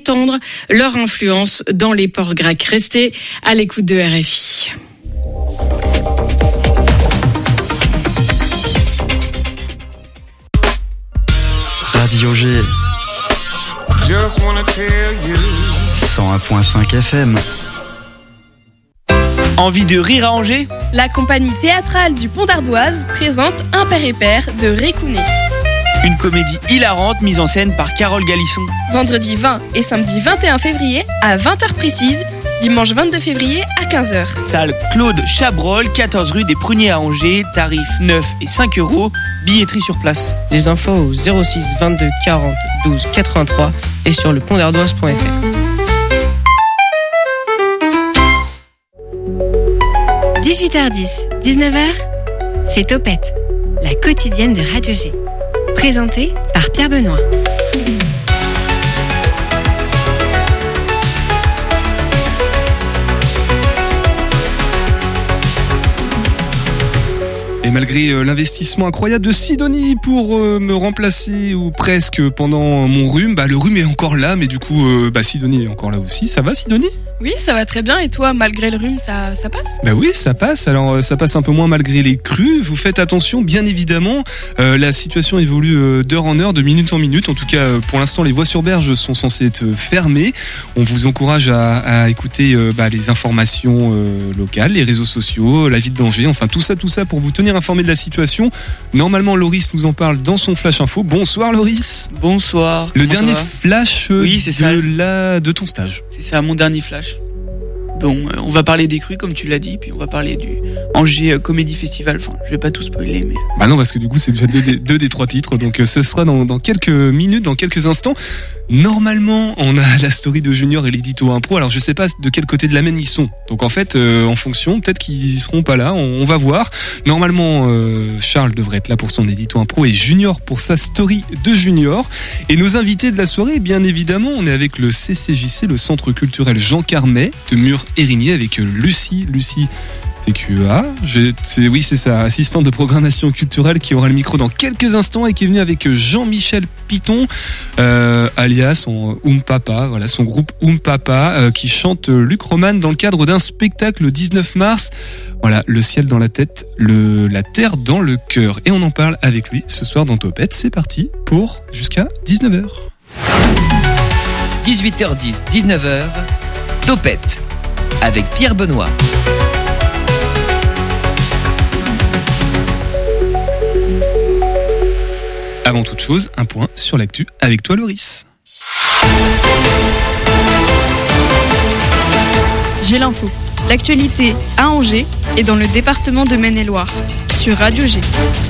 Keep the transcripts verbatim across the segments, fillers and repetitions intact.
étendre leur influence dans les ports grecs. Restez à l'écoute de R F I. Radio G cent un virgule cinq F M. Envie de rire à Angers ? La compagnie théâtrale du Pont d'Ardoise présente Un père et père de Récounet. Une comédie hilarante mise en scène par Carole Galisson. Vendredi vingt et samedi vingt et un février à vingt heures précises. Dimanche vingt-deux février à quinze heures. Salle Claude Chabrol, quatorze rue des Pruniers à Angers. Tarifs neuf et cinq euros. Billetterie sur place. Les infos au zéro six vingt-deux quarante douze quatre-vingt-trois et sur le pont d'ardoise point f r. dix-huit heures dix, dix-neuf heures, c'est Topette, la quotidienne de Radio G. Présentée par Pierre Benoît. Et malgré euh, l'investissement incroyable de Sidonie pour euh, me remplacer ou presque pendant mon rhume, bah le rhume est encore là, mais du coup, euh, bah Sidonie est encore là aussi. Ça va, Sidonie ? Oui, ça va très bien. Et toi, malgré le rhume, ça, ça passe ? Bah oui, ça passe. Alors euh, ça passe un peu moins malgré les crues. Vous faites attention, bien évidemment. Euh, la situation évolue euh, d'heure en heure, de minute en minute. En tout cas, euh, pour l'instant, les voies sur berge sont censées être fermées. On vous encourage à, à écouter euh, bah, les informations euh, locales, les réseaux sociaux, la ville d'Angers. Enfin, tout ça, tout ça pour vous tenir informé de la situation. Normalement, Loris nous en parle dans son Flash Info. Bonsoir, Loris. Bonsoir. Le Comment dernier ça va ? flash euh, Oui, c'est de, ça. la, de ton stage. C'est ça, mon dernier flash. Bon, euh, on va parler des crues, comme tu l'as dit, puis on va parler du Angers euh, Comedy Festival. Enfin, je vais pas tout spoiler, mais... Bah non, parce que du coup, c'est déjà deux des, deux des trois titres. Donc, euh, ce sera dans, dans quelques minutes, dans quelques instants. Normalement, on a la story de Junior et l'édito impro. Alors, je sais pas de quel côté de la Maine ils sont. Donc, en fait, euh, en fonction, peut-être qu'ils seront pas là. On, on va voir. Normalement, euh, Charles devrait être là pour son édito impro et Junior pour sa story de Junior. Et nos invités de la soirée, bien évidemment, on est avec le C C J C, le Centre culturel Jean Carmet de Mur-Érigné, avec Lucie, Lucie T Q A. Je, c'est, oui, c'est sa assistante de programmation culturelle qui aura le micro dans quelques instants et qui est venue avec Jean-Michel Piton, euh, alias son Oum Papa, voilà, son groupe Oum Papa, euh, qui chante Luc Roman dans le cadre d'un spectacle le dix-neuf mars. Voilà, le ciel dans la tête, le, la terre dans le cœur. Et on en parle avec lui ce soir dans Topette. C'est parti pour jusqu'à dix-neuf heures. dix-huit heures dix, dix-neuf heures, Topette avec Pierre Benoît. Avant toute chose, un point sur l'actu avec toi, Loris. J'ai l'info. L'actualité à Angers et dans le département de Maine-et-Loire sur Radio G.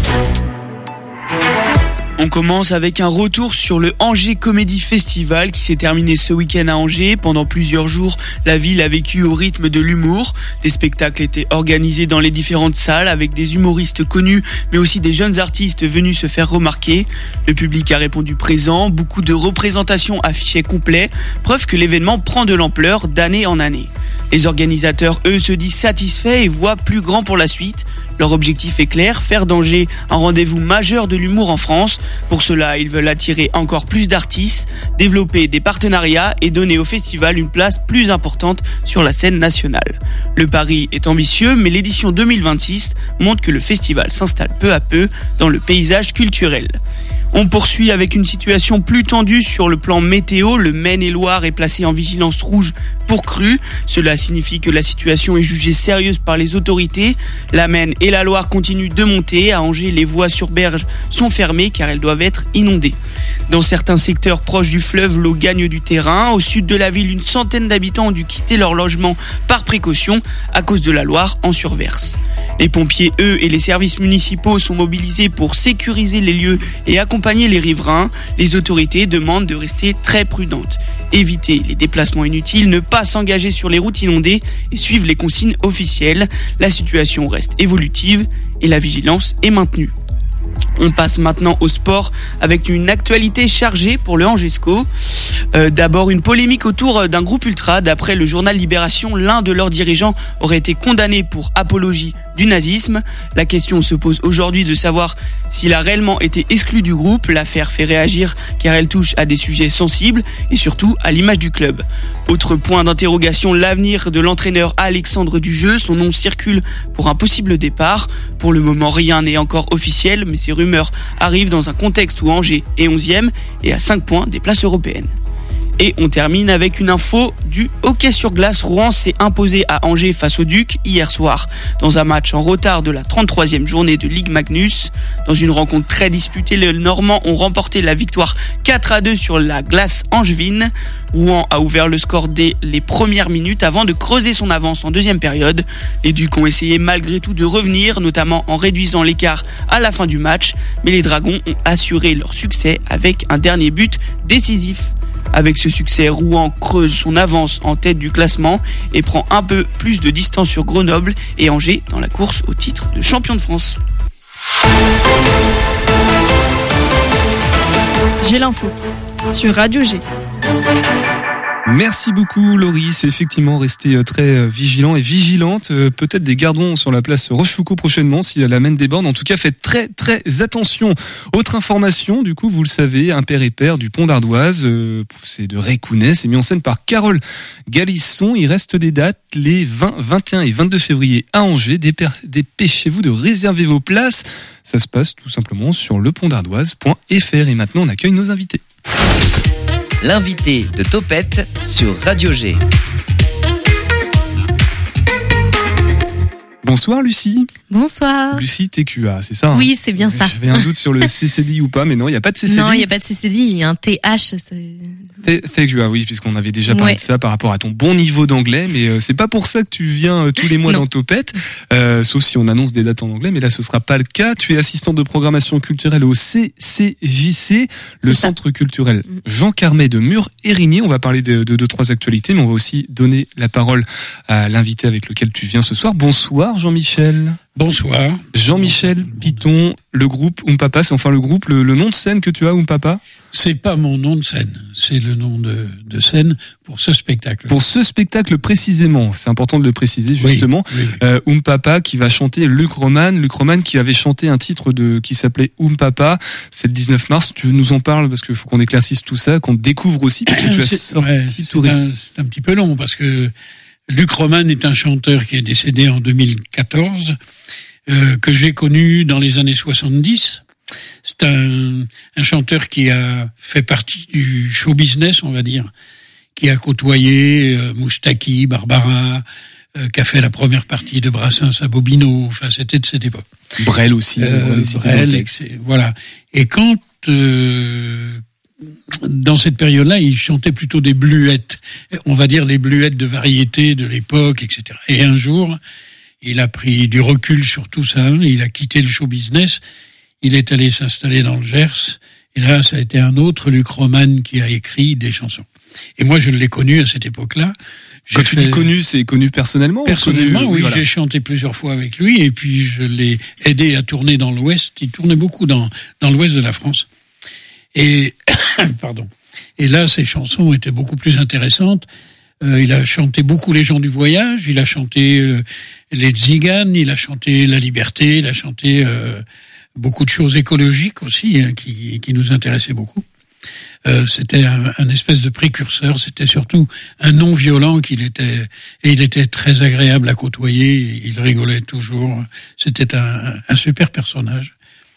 On commence avec un retour sur le Angers Comedy Festival qui s'est terminé ce week-end à Angers. Pendant plusieurs jours, la ville a vécu au rythme de l'humour. Des spectacles étaient organisés dans les différentes salles avec des humoristes connus, mais aussi des jeunes artistes venus se faire remarquer. Le public a répondu présent, beaucoup de représentations affichaient complet, preuve que l'événement prend de l'ampleur d'année en année. Les organisateurs, eux, se disent satisfaits et voient plus grand pour la suite. Leur objectif est clair, faire d'Angers un rendez-vous majeur de l'humour en France. Pour cela, ils veulent attirer encore plus d'artistes, développer des partenariats et donner au festival une place plus importante sur la scène nationale. Le pari est ambitieux, mais l'édition deux mille vingt-six montre que le festival s'installe peu à peu dans le paysage culturel. On poursuit avec une situation plus tendue sur le plan météo. Le Maine-et-Loire est placé en vigilance rouge pour crue. Cela signifie que la situation est jugée sérieuse par les autorités. La Maine et la Loire continuent de monter. À Angers, les voies sur berge sont fermées car elles doivent être inondées. Dans certains secteurs proches du fleuve, l'eau gagne du terrain. Au sud de la ville, une centaine d'habitants ont dû quitter leur logement par précaution à cause de la Loire en surverse. Les pompiers, eux, et les services municipaux sont mobilisés pour sécuriser les lieux et accompagner les riverains. Les autorités demandent de rester très prudentes. Éviter les déplacements inutiles, ne pas s'engager sur les routes inondées et suivre les consignes officielles. La situation reste évolutive et la vigilance est maintenue. On passe maintenant au sport avec une actualité chargée pour le Angesco. Euh, d'abord, une polémique autour d'un groupe ultra. D'après le journal Libération, l'un de leurs dirigeants aurait été condamné pour apologie du nazisme. La question se pose aujourd'hui de savoir s'il a réellement été exclu du groupe. L'affaire fait réagir car elle touche à des sujets sensibles et surtout à l'image du club. Autre point d'interrogation, l'avenir de l'entraîneur Alexandre Dujeu. Son nom circule pour un possible départ. Pour le moment, rien n'est encore officiel, mais ces rumeurs arrivent dans un contexte où Angers est onzième et à cinq points des places européennes. Et on termine avec une info du hockey sur glace. Rouen s'est imposé à Angers face au Duc hier soir dans un match en retard de la trente-troisième journée de Ligue Magnus. Dans une rencontre très disputée, les Normands ont remporté la victoire quatre à deux sur la glace angevine. Rouen a ouvert le score dès les premières minutes avant de creuser son avance en deuxième période. Les Ducs ont essayé malgré tout de revenir, notamment en réduisant l'écart à la fin du match. Mais les Dragons ont assuré leur succès avec un dernier but décisif. Avec ce succès, Rouen creuse son avance en tête du classement et prend un peu plus de distance sur Grenoble et Angers dans la course au titre de champion de France. J'ai l'info sur Radio G. Merci beaucoup Loris, effectivement restez très vigilant et vigilante, peut-être des gardons sur la place Rochefoucauld prochainement si la mène déborde, en tout cas faites très très attention. Autre information, du coup vous le savez, un père et père du Pont d'Ardoise, euh, c'est de Récounet, c'est mis en scène par Carole Galisson. Il reste des dates les vingt, vingt et un et vingt-deux février à Angers, dépêchez-vous de réserver vos places, ça se passe tout simplement sur le pont d'ardoise point f r. Et maintenant on accueille nos invités. L'invité de Topette sur Radio G. Bonsoir Lucie. Bonsoir. Lucie T Q A, c'est ça hein? Oui, c'est bien ça. J'avais un doute sur le C C D I ou pas, mais non, il n'y a pas de C C D I. Non, il n'y a pas de C C D I, il y a un T H. C'est... T Q A, oui, puisqu'on avait déjà parlé Ouais. de ça par rapport à ton bon niveau d'anglais, mais euh, c'est pas pour ça que tu viens euh, tous les mois Non. dans Topette, euh, sauf si on annonce des dates en anglais, mais là ce sera pas le cas. Tu es assistante de programmation culturelle au C C J C, le C'est ça. centre culturel Mm. Jean Carmet de Mur-Érigné. On va parler de, de deux, trois actualités, mais on va aussi donner la parole à l'invité avec lequel tu viens ce soir. Bonsoir Jean-Michel. Bonsoir. Jean-Michel Piton, le groupe Oumpapa, c'est enfin le groupe, le, le nom de scène que tu as, Oumpapa? C'est pas mon nom de scène, c'est le nom de, de scène pour ce spectacle. Pour ce spectacle précisément, c'est important de le préciser justement, Oui, oui, oui. euh, Oumpapa qui va chanter Luc Roman, Luc Roman qui avait chanté un titre de qui s'appelait Oumpapa, c'est le dix-neuf mars, tu nous en parles parce qu'il faut qu'on éclaircisse tout ça, qu'on découvre aussi parce que tu as C'est- sorti ouais, tout c'est, un, récit. c'est un petit peu long parce que Luc Roman est un chanteur qui est décédé en deux mille quatorze, euh, que j'ai connu dans les années soixante-dix. C'est un, un chanteur qui a fait partie du show business, on va dire, qui a côtoyé euh, Moustaki, Barbara, euh, qui a fait la première partie de Brassens à Bobino. Enfin, c'était de cette époque. Brel aussi, Euh, on va les citer dans le Brel, texte. et c'est- voilà. Et quand euh, dans cette période-là, il chantait plutôt des bluettes, on va dire les bluettes de variété de l'époque, et cetera. Et un jour, il a pris du recul sur tout ça, il a quitté le show business, il est allé s'installer dans le Gers, et là, ça a été un autre Luc Roman qui a écrit des chansons. Et moi, je l'ai connu à cette époque-là. J'ai Quand tu fait- dis connu, c'est connu personnellement? ou Personnellement, connu, oui, voilà. j'ai chanté plusieurs fois avec lui, et puis je l'ai aidé à tourner dans l'Ouest. Il tournait beaucoup dans dans l'Ouest de la France. Et pardon. Et là, ses chansons étaient beaucoup plus intéressantes. Euh, il a chanté beaucoup les gens du voyage. Il a chanté euh, les Tziganes. Il a chanté la liberté. Il a chanté euh, beaucoup de choses écologiques aussi, hein, qui qui nous intéressaient beaucoup. Euh, c'était un, un espèce de précurseur, c'était surtout un non-violent qu'il était, et il était très agréable à côtoyer, il rigolait toujours, c'était un, un super personnage.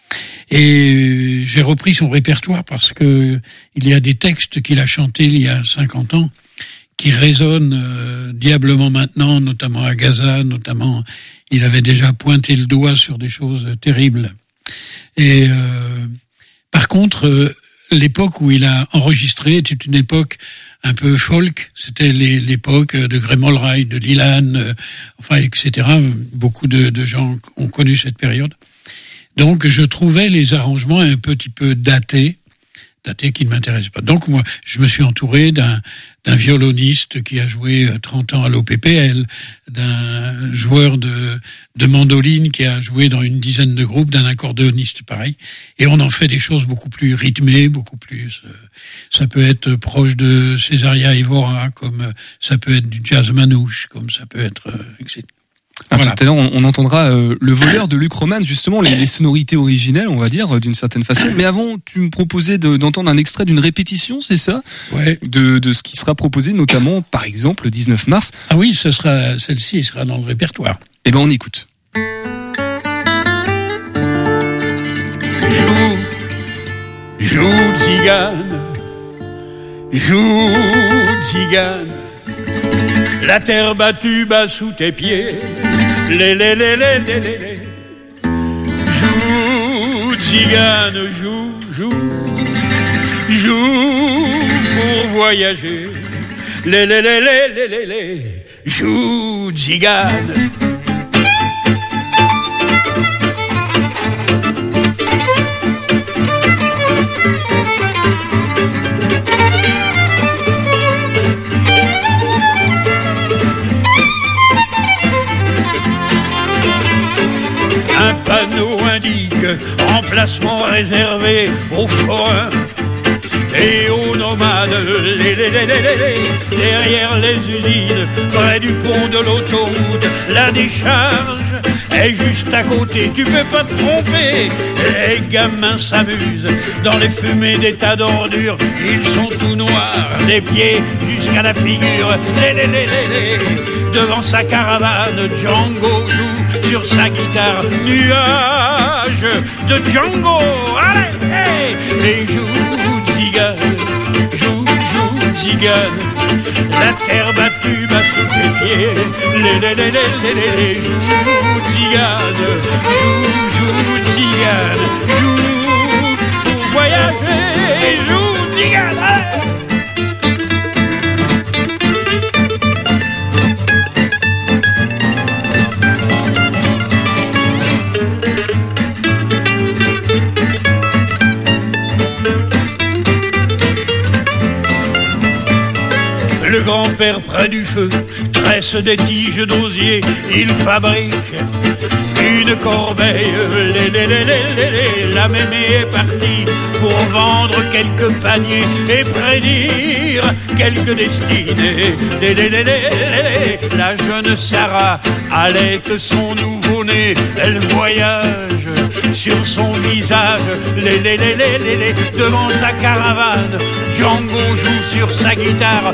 Et j'ai repris son répertoire parce que il y a des textes qu'il a chantés il y a cinquante ans qui résonnent euh, diablement maintenant, notamment à Gaza, notamment il avait déjà pointé le doigt sur des choses terribles. Et euh, par contre, euh, l'époque où il a enregistré était une époque un peu folk. C'était les, l'époque de Gremolray, de Lilan, euh, enfin, et cetera. Beaucoup de, de gens ont connu cette période. Donc, je trouvais les arrangements un petit peu datés, datés qui ne m'intéressaient pas. Donc, moi, je me suis entouré d'un, d'un violoniste qui a joué trente ans à l'O P P L, d'un joueur de, de mandoline qui a joué dans une dizaine de groupes, d'un accordéoniste pareil. Et on en fait des choses beaucoup plus rythmées, beaucoup plus, euh, ça peut être proche de Césaria Évora, comme euh, ça peut être du jazz manouche, comme ça peut être, euh, et cetera. Ah, Voilà. Tout à l'heure, on, on entendra euh, le voleur de Luc Roman, justement, les, les sonorités originelles, on va dire, euh, d'une certaine façon. Mais avant, tu me proposais de, d'entendre un extrait d'une répétition, c'est ça ? Ouais. De, de ce qui sera proposé, notamment, par exemple, le dix-neuf mars. Ah oui, ce sera, celle-ci sera dans le répertoire. Eh ben, on écoute. Joue, joue tzigane, joue tzigane, la terre battue bat sous tes pieds, les les les les les les les. Joue tzigane, joue, joue, joue pour voyager, les les les les les les les. Joue tzigane. Un panneau indique emplacement réservé aux forains et aux nomades. Les, les, les, les, les, les. Derrière les usines, près du pont de l'autoroute, la décharge est juste à côté. Tu peux pas te tromper. Les gamins s'amusent dans les fumées des tas d'ordures. Ils sont tout noirs, des pieds jusqu'à la figure. Les, les, les, les, les. Devant sa caravane, Django joue sur sa guitare. Nuage de Django. Allez, hey, et joue tzigane, joue, joue tzigane. La terre battue bat sous tes pieds. Les, les, les, les, les, les, joue tzigane, joue, joue tzigane, joue pour voyager, joue tzigane. Allez. Le grand-père près du feu tresse des tiges d'osier. Il fabrique une corbeille. Lé, lé, lé, lé, lé, lé. La mémé est partie pour vendre quelques paniers et prédire quelques destinées. Lé, lé, lé, lé, lé, lé. La jeune Sarah allaite son nouveau-né. Elle voyage sur son visage. Lé, lé, lé, lé, lé, lé. Devant sa caravane, Django joue sur sa guitare.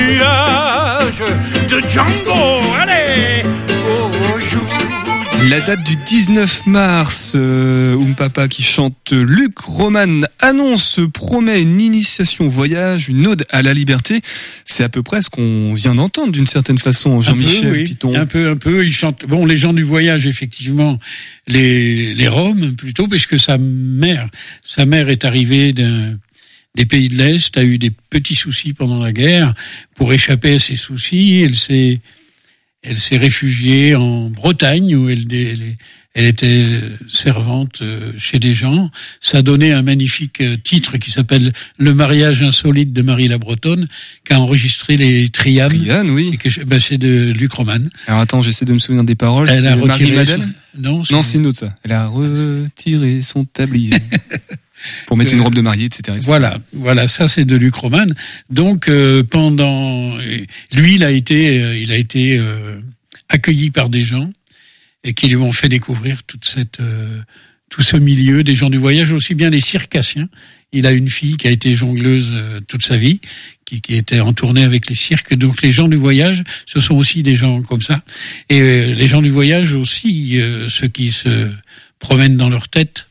Nuage de Django. Allez, oh, joue. La date du dix-neuf mars, euh, Oumpapa qui chante Luc Roman annonce, promet une initiation au voyage, une ode à la liberté. C'est à peu près ce qu'on vient d'entendre d'une certaine façon, Jean-Michel un peu, oui. Piton. Un peu, un peu. Il chante. Bon, les gens du voyage, effectivement, les les Roms plutôt, parce que sa mère, sa mère est arrivée d'un des pays de l'Est, a eu des petits soucis pendant la guerre. Pour échapper à ces soucis, elle s'est Elle s'est réfugiée en Bretagne où elle, elle, elle était servante chez des gens. Ça a donné un magnifique titre qui s'appelle Le mariage insolite de Marie la Bretonne, qui a enregistré les Trianes. Trianes, oui. Et que, bah, c'est de Luc Roman. Alors attends, j'essaie de me souvenir des paroles. Elle c'est a retiré Marie son... Madeleine. Non, c'est... non, c'est une autre ça. Elle a retiré son tablier. Pour mettre une robe de mariée, et cetera, et cetera. Voilà, voilà, ça c'est de Luc Roman. Donc euh, pendant, lui, il a été, euh, il a été euh, accueilli par des gens et qui lui ont fait découvrir toute cette, euh, tout ce milieu des gens du voyage, aussi bien les circassiens. Il a une fille qui a été jongleuse euh, toute sa vie, qui, qui était en tournée avec les cirques. Donc les gens du voyage, ce sont aussi des gens comme ça. Et euh, les gens du voyage aussi, euh, ceux qui se promènent dans leur tête,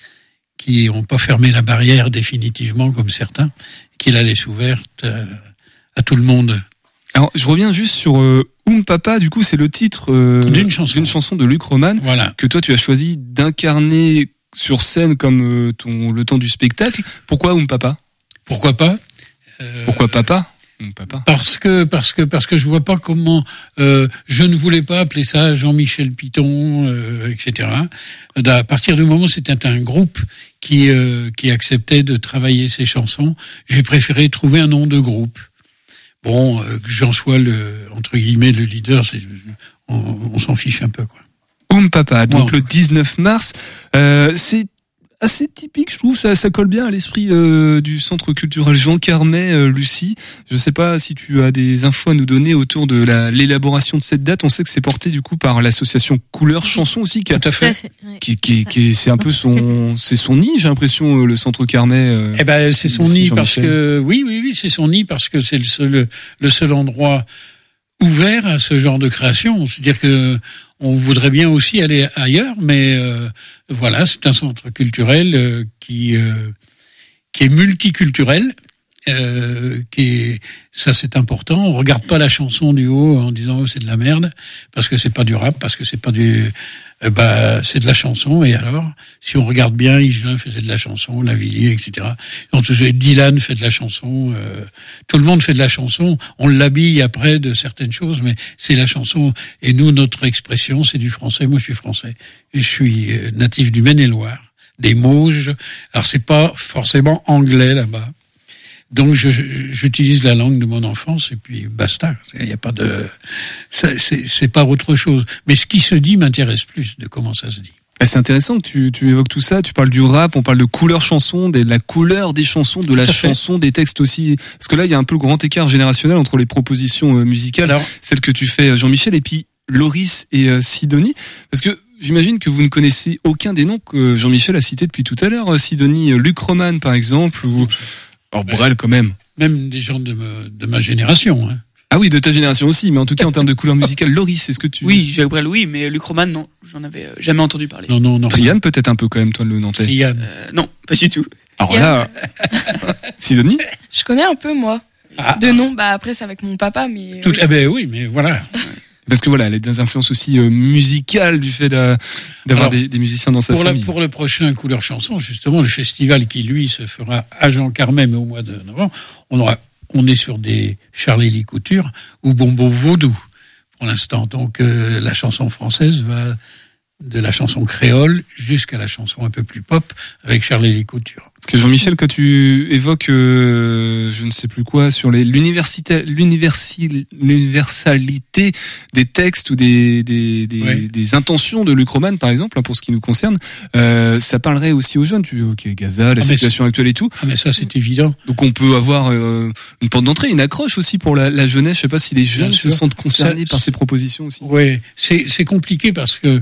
qui n'ont pas fermé la barrière définitivement comme certains, qui la laissent ouverte à, à tout le monde. Alors, je reviens juste sur euh, Oumpapa, du coup, c'est le titre euh, d'une chanson. d'une chanson de Luc Roman, voilà. Que toi tu as choisi d'incarner sur scène comme euh, ton le temps du spectacle. Pourquoi Oumpapa ? Pourquoi pas euh, Pourquoi papa Papa. Parce que parce que parce que je vois pas comment euh, je ne voulais pas appeler ça Jean-Michel Piton, euh, et cetera. À partir du moment où c'était un groupe qui euh, qui acceptait de travailler ses chansons, j'ai préféré trouver un nom de groupe. Bon, euh, que j'en sois le entre guillemets le leader, c'est, on, on s'en fiche un peu quoi. Oumpapa, donc ouais, le dix-neuf mars, euh, c'est assez typique, je trouve. Ça, ça colle bien à l'esprit euh, du Centre culturel Jean Carmet, euh, Lucie. Je sais pas si tu as des infos à nous donner autour de la, l'élaboration de cette date. On sait que c'est porté du coup par l'association Couleur Chanson aussi, qui a tout à fait, fait ouais. qui, qui, qui, c'est un peu son, c'est son nid, j'ai l'impression, le Centre Carmet. Euh, eh ben, c'est son nid parce que oui, oui, oui, c'est son nid parce que c'est le seul, le seul endroit ouvert à ce genre de création. C'est-à-dire que on voudrait bien aussi aller ailleurs, mais euh, voilà, c'est un centre culturel euh, qui euh, qui est multiculturel, euh, qui est, ça c'est important. On regarde pas la chanson du haut en disant oh, c'est de la merde parce que c'est pas du rap, parce que c'est pas du euh, bah c'est de la chanson. Et alors, si on regarde bien, Higelin faisait de la chanson, Lavilliers, et cetera. Donc, Dylan fait de la chanson, euh, tout le monde fait de la chanson. On l'habille après de certaines choses, mais c'est la chanson. Et nous, notre expression, c'est du français. Moi, je suis français. Je suis natif du Maine-et-Loire, des Mauges. Alors, c'est pas forcément anglais là-bas. Donc, je, j'utilise la langue de mon enfance et puis basta. Il n'y a pas de, ça, c'est, c'est pas autre chose. Mais ce qui se dit m'intéresse plus de comment ça se dit. C'est intéressant que tu, tu évoques tout ça. Tu parles du rap, on parle de couleur chanson, de la couleur des chansons, de la chanson, des textes aussi. Parce que là, il y a un peu le grand écart générationnel entre les propositions musicales, alors, celles que tu fais, Jean-Michel, et puis Loris et euh, Sidonie. Parce que j'imagine que vous ne connaissez aucun des noms que Jean-Michel a cités depuis tout à l'heure. Sidonie, Luc Roman, par exemple, ou alors Brel, quand même. Même des gens de ma, de ma génération, hein. Ah oui, de ta génération aussi, mais en tout cas en termes de couleur musicale, Loris, est-ce que tu... Oui, Jacques Brel, oui, mais Luc Roman, non, j'en avais jamais entendu parler. Non, non, non. Triane, peut-être un peu quand même, toi, le Nantais. Triane. Euh, non, pas du tout. Alors là, Sidonie? Je connais un peu, moi. Ah, de nom, bah après, c'est avec mon papa, mais... Tout, oui. Eh ben oui, mais voilà. Parce que voilà, elle a des influences aussi euh, musicales du fait de, d'avoir Alors, des, des musiciens dans sa pour famille. La, pour le prochain Couleur Chanson, justement, le festival qui, lui, se fera à Jean Carmet, mais au mois de novembre, on aura... On est sur des Charlie Couture ou Bombo Vaudou pour l'instant. Donc euh, la chanson française va de la chanson créole jusqu'à la chanson un peu plus pop avec Charlie Couture. Parce que Jean-Michel, quand tu évoques, euh, je ne sais plus quoi, sur les, l'université, l'universi, l'universalité des textes ou des, des, des, ouais. des intentions de Luc Roman, par exemple, hein, pour ce qui nous concerne, euh, ça parlerait aussi aux jeunes. Tu ok, Gaza, la ah situation actuelle et tout. Ah mais ça c'est évident. Donc on peut avoir euh, une porte d'entrée, une accroche aussi pour la, la jeunesse. Je sais pas si les jeunes Bien se sûr. sentent concernés ça, par ces propositions aussi. Oui, c'est c'est compliqué parce que.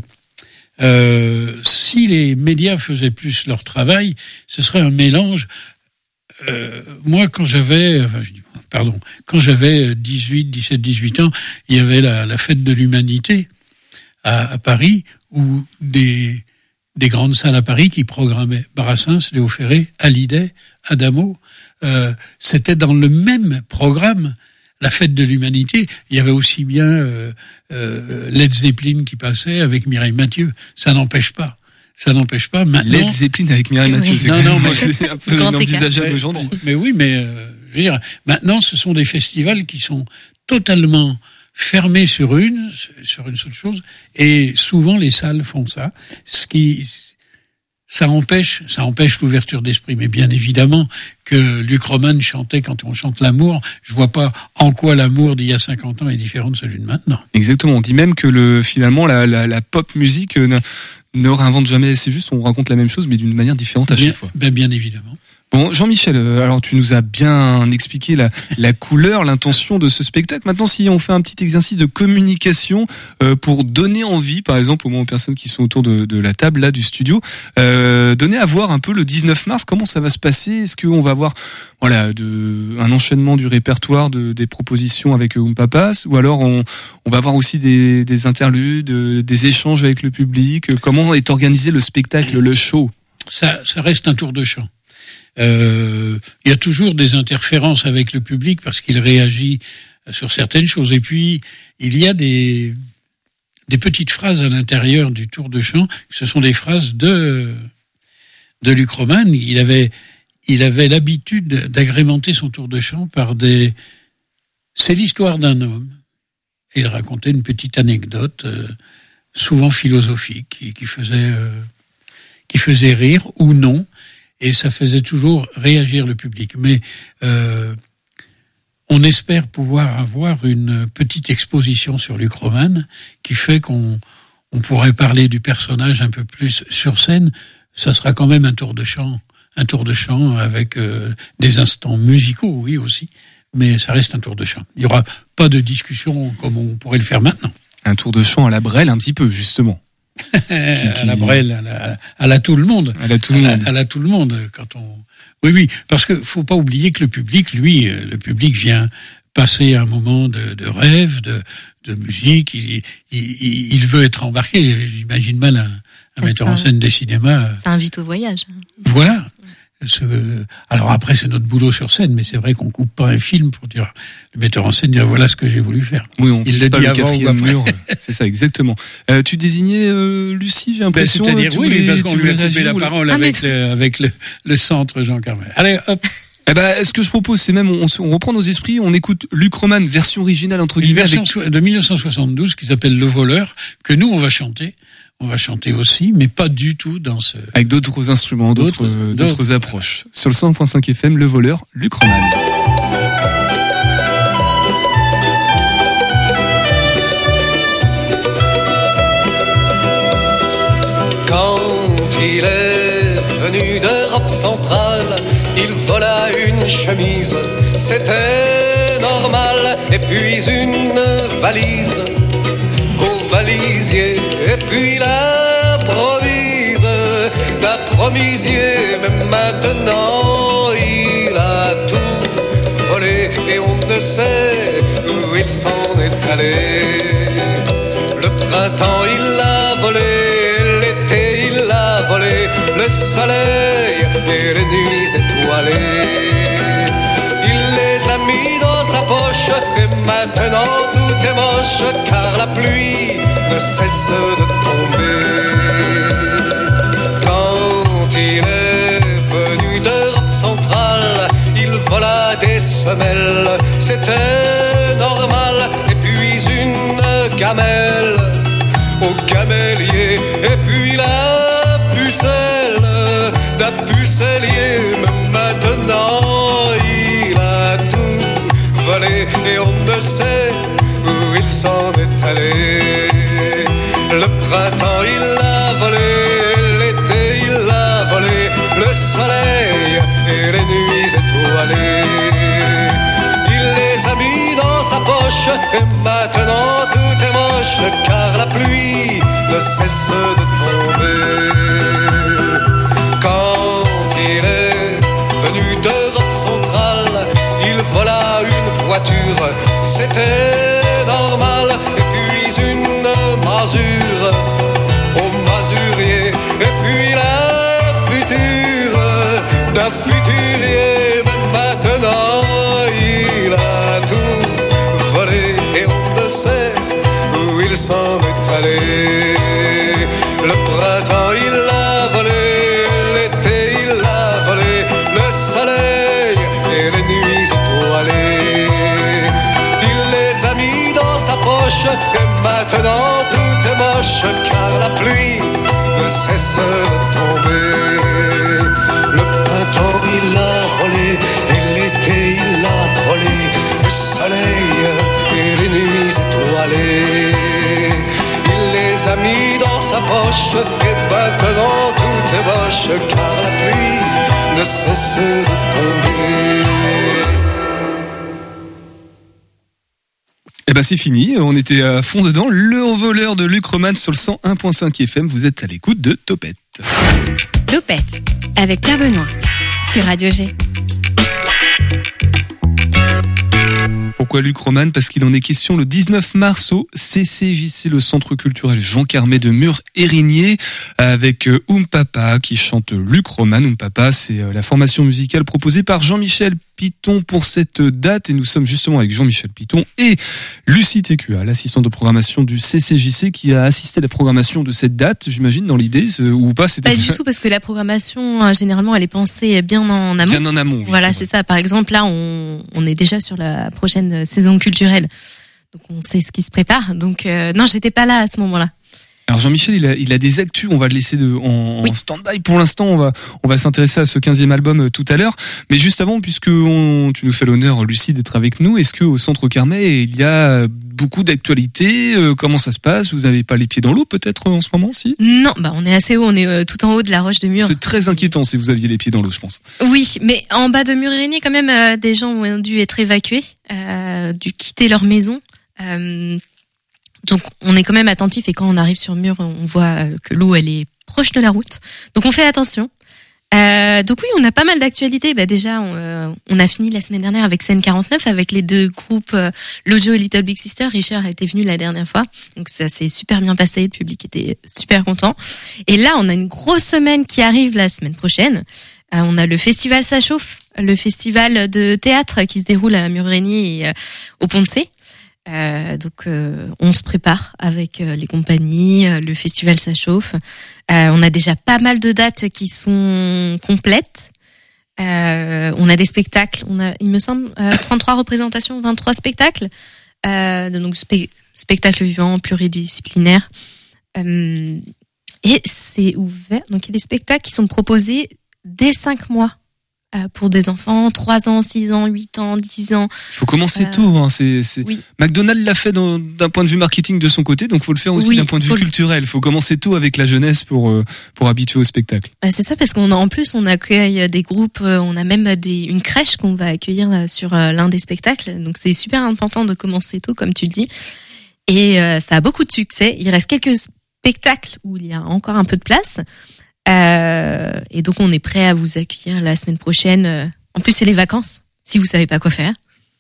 Euh, si les médias faisaient plus leur travail, ce serait un mélange. Euh, moi, quand j'avais, enfin, je dis, pardon, quand j'avais dix-huit, dix-sept, dix-huit ans, il y avait la, la fête de l'humanité à, à Paris, où des, des grandes salles à Paris qui programmaient Brassens, Léo Ferré, Hallyday, Adamo. Euh, c'était dans le même programme. La fête de l'humanité, il y avait aussi bien euh, euh, Led Zeppelin qui passait avec Mireille Mathieu. Ça n'empêche pas. Ça n'empêche pas. Maintenant, Led Zeppelin avec Mireille oui. Mathieu, c'est, non, non, mais c'est un peu inenvisageable aujourd'hui. Mais oui, mais euh, je veux dire, maintenant, ce sont des festivals qui sont totalement fermés sur une, sur une seule chose, et souvent les salles font ça, ce qui Ça empêche, ça empêche l'ouverture d'esprit. Mais bien évidemment que Luc Roman chantait quand on chante l'amour. Je vois pas en quoi l'amour d'il y a cinquante ans est différent de celui de maintenant. Exactement. On dit même que le, finalement, la, la, la pop musique ne, ne réinvente jamais. C'est juste, on raconte la même chose, mais d'une manière différente à bien, chaque fois. Ben bien évidemment. Bon, Jean-Michel, alors tu nous as bien expliqué la, la couleur, l'intention de ce spectacle. Maintenant, si on fait un petit exercice de communication euh, pour donner envie, par exemple, au moins aux personnes qui sont autour de, de la table là du studio, euh, donner à voir un peu le dix-neuf mars, comment ça va se passer. Est-ce qu'on va avoir voilà de, un enchaînement du répertoire de, des propositions avec Oompa Pass, ou alors on, on va avoir aussi des, des interludes, des échanges avec le public. Comment est organisé le spectacle, le show? Ça, ça reste un tour de chant. Euh, il y a toujours des interférences avec le public parce qu'il réagit sur certaines choses. Et puis, il y a des, des petites phrases à l'intérieur du tour de chant. Ce sont des phrases de, de Luc Roman. Il avait, il avait l'habitude d'agrémenter son tour de chant par des, c'est l'histoire d'un homme. Et il racontait une petite anecdote, euh, souvent philosophique, qui, qui faisait, euh, qui faisait rire ou non. Et ça faisait toujours réagir le public. Mais euh, on espère pouvoir avoir une petite exposition sur Luc Roman qui fait qu'on on pourrait parler du personnage un peu plus sur scène. ça sera quand même un tour de chant, un tour de chant avec euh, des instants musicaux, oui aussi, mais ça reste un tour de chant. Il n'y aura pas de discussion comme on pourrait le faire maintenant. Un tour de chant à la Brel un petit peu, justement. qui, qui... À la Brel, à la, à la tout le monde. À la tout le monde. À la, à la tout le monde, quand on... Oui, oui, parce que faut pas oublier que le public, lui, le public vient passer un moment de, de rêve, de, de musique, il, il, il veut être embarqué. J'imagine mal un, un metteur en scène des cinémas. Ça invite au voyage. Voilà. Ce, alors après, c'est notre boulot sur scène, mais c'est vrai qu'on coupe pas un film pour dire, le metteur en scène dire voilà ce que j'ai voulu faire. Oui, on il le pas dit le avant quatrième ou après. mur. C'est ça, exactement. Euh, tu désignais euh, Lucie, j'ai l'impression. Ben, c'est-à-dire, tu oui, voulais, parce qu'on lui a coupé la ou... parole ah, avec, mais... le, avec le, le centre Jean Carmel. Allez, hop. Eh ben, ce que je propose, c'est même, on, on reprend nos esprits, on écoute Luc Roman, version originale entre Une guillemets. version avec... de mille neuf cent soixante-douze qui s'appelle Le Voleur, que nous on va chanter. On va chanter aussi, mais pas du tout dans ce... Avec d'autres instruments, d'autres, d'autres, d'autres approches. Sur le cent un point cinq F M, Le Voleur, Luc Roman. Quand il est venu d'Europe centrale, il vola une chemise, c'était normal, et puis une valise au valisier, et puis la promise d'appromisier, mais maintenant il a tout volé, et on ne sait où il s'en est allé. Le printemps il l'a volé, l'été il l'a volé, le soleil et les nuits étoilées. Il les a mis dans sa poche et maintenant tout est moche car la pluie ne cesse de tomber. Quand il est venu d'Europe centrale, il vola des semelles, c'était normal, et puis une gamelle au camélier, et puis la pucelle d'un pucelier, mais maintenant il a tout volé et on ne sait où il s'en est allé. Le printemps il l'a volé, l'été il l'a volé, le soleil et les nuits étoilées. Il les a mis dans sa poche et maintenant tout est moche car la pluie ne cesse de tomber. Quand il est venu d'Europe centrale, il vola une voiture, c'était normal, et puis une masure au masurier, et puis la future d'un futurier, mais maintenant il a tout volé et on ne sait où il s'en est allé. Le printemps il l'a volé, l'été il l'a volé, le soleil et les nuits étoilées. Il les a mis dans sa poche et maintenant tout est moche car la pluie ne cesse de tomber. Le printemps il l'a volé et l'été il l'a volé, le soleil et les nuits étoilées. Il les a mis dans sa poche et maintenant tout est moche car la pluie ne cesse de tomber. Eh ben c'est fini, on était à fond dedans. Le voleur de Luc Roman sur le cent un point cinq F M, vous êtes à l'écoute de Topette. Topette, avec Pierre Benoît, sur Radio G. Pourquoi Luc Roman ? Parce qu'il en est question le dix-neuf mars au C C J C, le centre culturel Jean Carmet de Mur-Érigné, avec Oum Papa qui chante Luc Roman. Oum Papa, c'est la formation musicale proposée par Jean-Michel Piton pour cette date, et nous sommes justement avec Jean-Michel Piton et Lucie T Q A, l'assistante de programmation du C C J C, qui a assisté à la programmation de cette date, j'imagine, dans l'idée, ou pas? Pas du tout, parce que la programmation, généralement, elle est pensée bien en amont. Bien en amont, oui, voilà, c'est c'est ça. Par exemple, là, on, on est déjà sur la prochaine saison culturelle, donc on sait ce qui se prépare. Donc euh, non, j'étais pas là à ce moment-là. Alors Jean-Michel, il a, il a des actus, on va le laisser de, en, oui. en stand-by pour l'instant, on va, on va s'intéresser à ce quinzième album euh, tout à l'heure. Mais juste avant, puisque on, tu nous fais l'honneur, Lucie, d'être avec nous, est-ce qu'au Centre Carmet, il y a beaucoup d'actualités. Euh, comment ça se passe? Vous n'avez pas les pieds dans l'eau peut-être en ce moment, si? Non, bah on est assez haut, on est euh, tout en haut de la roche de Mur. C'est très inquiétant si vous aviez les pieds dans l'eau, je pense. Oui, mais en bas de Mur-Régnier, quand même, euh, des gens ont dû être évacués, euh, dû quitter leur maison. Euh, donc on est quand même attentif et quand on arrive sur Mur, on voit que l'eau elle est proche de la route. Donc on fait attention. Euh, donc oui, on a pas mal d'actualités. Bah déjà, on, euh, on a fini la semaine dernière avec Scène quarante-neuf avec les deux groupes euh, Lojo et Little Big Sister. Richard était venu la dernière fois, donc ça s'est super bien passé. Le public était super content. Et là, on a une grosse semaine qui arrive la semaine prochaine. Euh, on a le festival Ça chauffe, le festival de théâtre qui se déroule à Mur-Régnier et euh, au Pont de C. Euh, donc euh, on se prépare avec euh, les compagnies, euh, le festival Ça chauffe. Euh, on a déjà pas mal de dates qui sont complètes. Euh, on a des spectacles. On a, il me semble, euh, trente-trois représentations, vingt-trois spectacles. Euh, donc spe- spectacles vivants, pluridisciplinaires. Euh, et c'est ouvert. Donc il y a des spectacles qui sont proposés dès cinq mois. Pour des enfants, trois ans, six ans, huit ans, dix ans. Il faut commencer euh... tôt. Hein. C'est, c'est... Oui. McDonald's l'a fait dans, d'un point de vue marketing de son côté, donc il faut le faire aussi oui, d'un point de vue culturel. Il faut commencer tôt avec la jeunesse pour euh, pour habituer au spectacle. Bah, c'est ça, parce qu'on a en plus on accueille des groupes, on a même des une crèche qu'on va accueillir sur l'un des spectacles. Donc c'est super important de commencer tôt, comme tu le dis. Et euh, ça a beaucoup de succès. Il reste quelques spectacles où il y a encore un peu de place. Euh, et donc on est prêt à vous accueillir la semaine prochaine. En plus c'est les vacances, si vous savez pas quoi faire.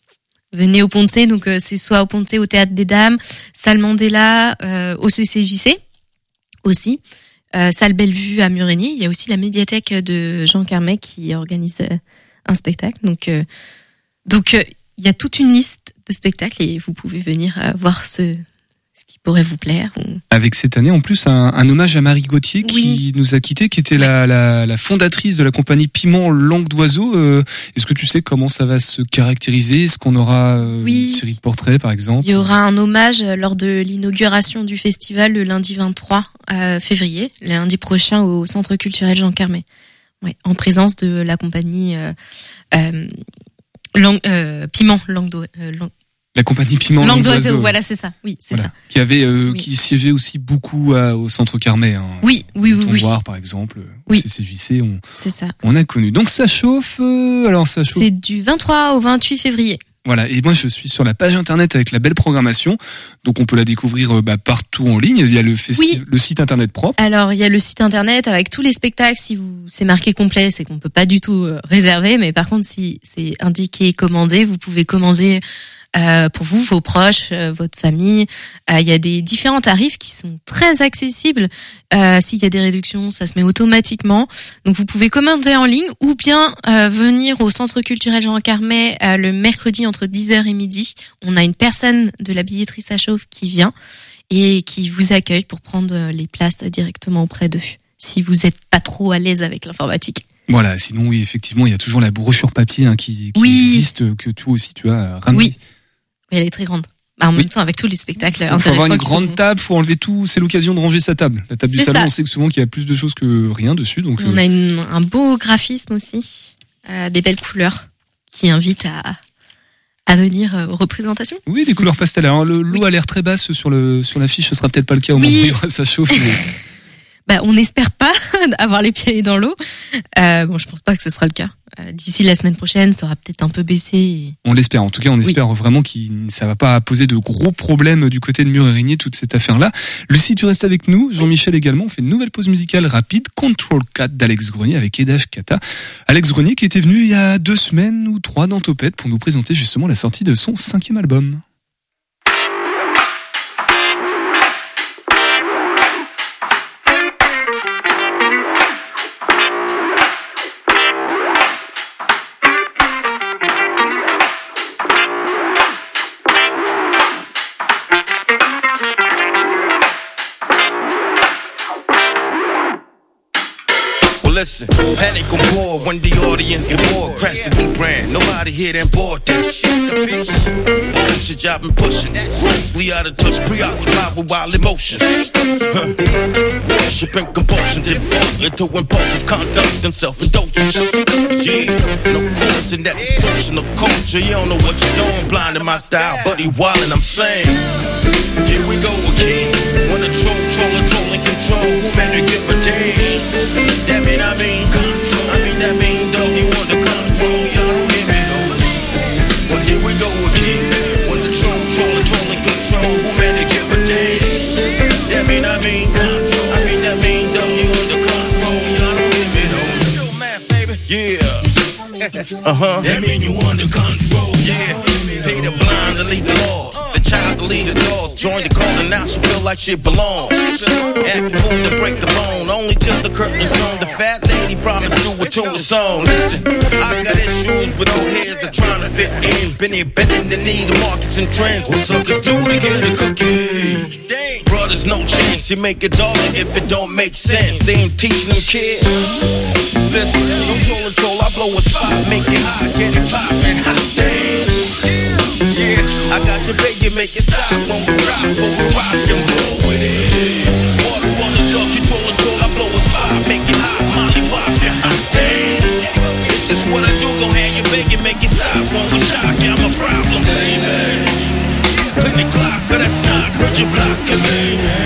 Venez au Pont de C, donc euh, c'est soit au Pont de C, au Théâtre des Dames, salle Mandela, euh, au C C J C aussi, euh, salle Bellevue à Mur-Régnier. Il y a aussi la médiathèque de Jean Carmet qui organise euh, un spectacle. Donc euh, donc euh, il y a toute une liste de spectacles et vous pouvez venir euh, voir ce ce qui pourrait vous plaire. Ou... Avec cette année, en plus, un, un hommage à Marie Gauthier qui oui. nous a quittés, qui était la, la, la fondatrice de la compagnie Piment Langue d'Oiseau. Euh, est-ce que tu sais comment ça va se caractériser? Est-ce qu'on aura euh, oui. une série de portraits, par exemple? Il y aura un hommage lors de l'inauguration du festival le lundi vingt-trois février, lundi prochain au Centre culturel Jean Carmet. Ouais, en présence de la compagnie euh, euh, Langue, euh, Piment Langue d'Oiseau. Euh, La compagnie Piment Langue d'Oiseau, voilà, c'est ça. Oui, c'est voilà. ça. Qui avait, euh, oui. qui siégeait aussi beaucoup à, au Centre Carmet. Hein. Oui, oui, oui, oui. Tomboire, par exemple. Oui. Au C C J C, on, c'est ça. On a connu. Donc ça chauffe. Euh, alors ça chauffe. C'est du vingt-trois au vingt-huit février. Voilà. Et moi, je suis sur la page internet avec la belle programmation. Donc on peut la découvrir bah, partout en ligne. Il y a le, festi- oui. le site internet propre. Alors il y a le site internet avec tous les spectacles. Si vous c'est marqué complet, c'est qu'on peut pas du tout euh, réserver. Mais par contre, si c'est indiqué commandé, vous pouvez commander. Euh, pour vous, vos proches, euh, votre famille. Euh, il y a des différents tarifs qui sont très accessibles. Euh, s'il y a des réductions, ça se met automatiquement. Donc vous pouvez commander en ligne ou bien euh, venir au Centre culturel Jean Carmet euh, le mercredi entre dix heures et midi. On a une personne de la billetterie Ça chauffe qui vient et qui vous accueille pour prendre les places directement auprès d'eux, si vous n'êtes pas trop à l'aise avec l'informatique. Voilà, sinon oui, effectivement, il y a toujours la brochure papier hein, qui, qui oui. existe, que toi aussi tu as ramené. Oui. Elle est très grande. Bah, en oui. même temps, avec tous les spectacles il intéressants. Il faut avoir une grande sont... table, faut enlever tout. C'est l'occasion de ranger sa table. La table c'est du salon, ça. on sait que souvent qu'il y a plus de choses que rien dessus. Donc on euh... a une, un beau graphisme aussi, euh, des belles couleurs qui invitent à, à venir aux représentations. Oui, des couleurs pastel. Alors, le, l'eau oui. a l'air très basse sur le sur l'affiche. Ce sera peut-être pas le cas au oui. moment où il y aura Ça chauffe. Mais... bah, on n'espère pas avoir les pieds dans l'eau. Euh, bon, je pense pas que ce sera le cas. Euh, d'ici la semaine prochaine, ça aura peut-être un peu baissé. Et... On l'espère. En tout cas, on espère oui. vraiment que ça va pas poser de gros problèmes du côté de Mur-Régnier, toute cette affaire-là. Lucie, tu restes avec nous. Jean-Michel également. On fait une nouvelle pause musicale rapide. Control quatre d'Alex Grenier avec Edage Kata. Alex Grenier qui était venu il y a deux semaines ou trois dans Topette pour nous présenter justement la sortie de son cinquième album. Listen, panic on board when the audience get bored. Crash the beat brand, nobody here than bored. That shit the piece. Bullshit y'all been pushing. We out of touch, preoccupied with wild emotions. Huh. Worship and compulsion, default into impulsive conduct and self-indulgence. Yeah, no course in that distortional culture. You don't know what you're doing, blinding my style, buddy wildin', I'm saying. Here we go again. Wanna troll, troll, troll, and control. Who better give a damn? That mean, I mean, control. I mean, that mean, dog, you want the control. Y'all don't hear me, though. Well, here we go again. Wanna troll, troll, troll, and control. Who better give a damn? That mean, I mean, control. I mean, that mean, dog, you want the control. Y'all don't hear me, though. Show math, baby. Yeah. Uh-huh. That mean you under control. Yeah. Pay the blind to lead the laws. The child to lead the dogs. Join the call and now she feel like she belongs. Act the fool to break the bone. Only till the curtain's drawn. The fat lady promised to attune the song. Listen, I got issues with old heads that trying to fit in. Benny bending the knee to markets and trends. What suckers do to get the cookie? Brothers, no chance. You make a dollar if it don't make sense. They ain't teaching them kids. Listen, no troll and troll. I blow a spot, make it hot, get it poppin', hot damn. Yeah, I got your baby, make it stop when we rock, when we rock and roll with it. Water, water, dog, you troll and troll. I blow a spot, make it hot, Molly wop, yeah, hot damn. It's just what I do, go hand your baby, make it stop when we shock, yeah, I'm a problem, baby. Clean the clock, but that's not, heard you blocking me.